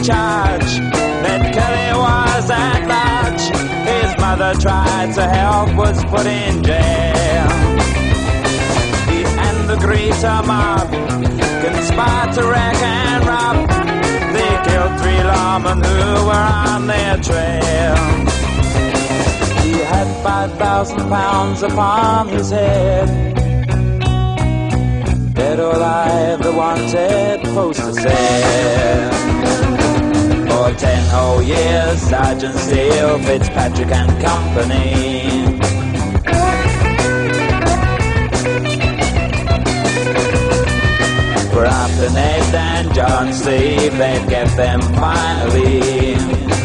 charge that Kelly was at large. His mother tried to help, was put in jail. He and the greaser mob conspired to wreck and rob. They killed 3 lawmen who were on their trail. He had 5,000 pounds upon his head. Dead or alive, the wanted poster said. For 10 whole years, Sergeant Steele, Fitzpatrick and company. For after Ned and John Steve, they'd get them finally.